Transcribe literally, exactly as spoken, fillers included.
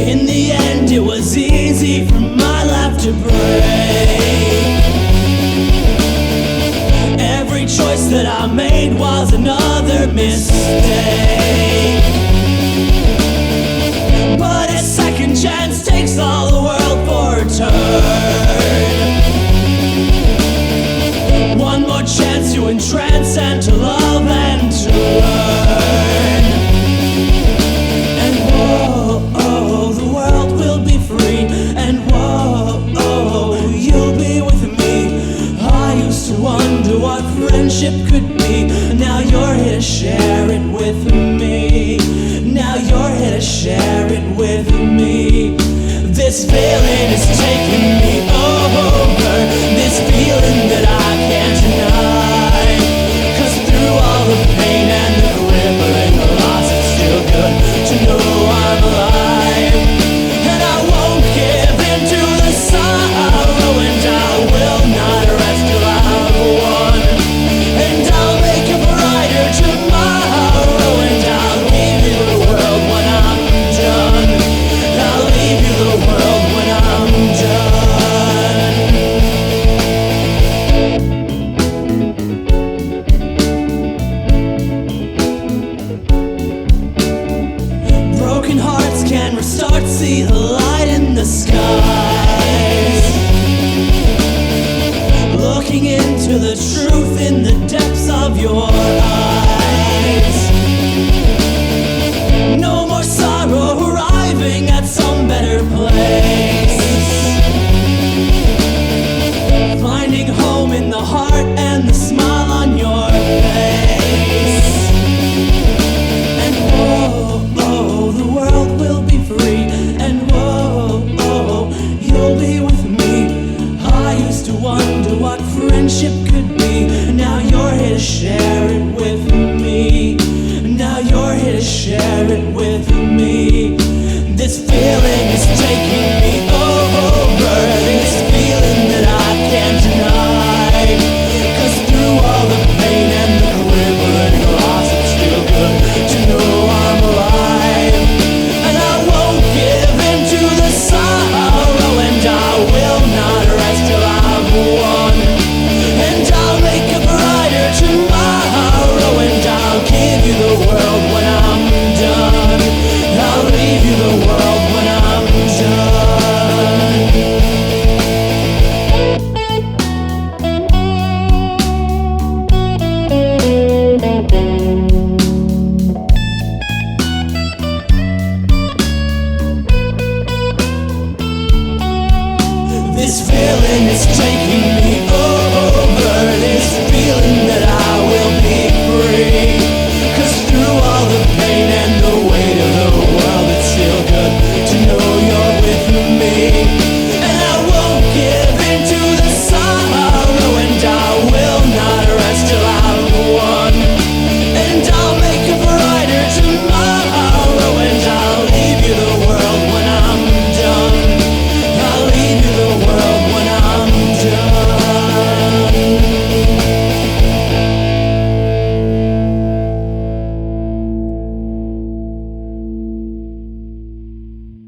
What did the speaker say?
In the end, it was easy for my life to break. Every choice that I made was another mistake. But a second chance takes all the world for a turn. One more chance to entrance and to love and to learn. And whoa, oh, the world will be free. And whoa, oh, you'll be with me. I used to wonder what friendship could be. Now you're here to share it with me. Now you're here to share it with me. This feeling is taking me over. This feeling that I can't deny. 'Cause through all the pain and the crippling loss, it's still good to know I'm alive. And I won't give in to the sorrow, and I will not rest till I've won. And I'll make a brighter tomorrow, and I'll leave you the world when I'm done. I'll leave you the world when I'm done. Broken hearts can restart, see the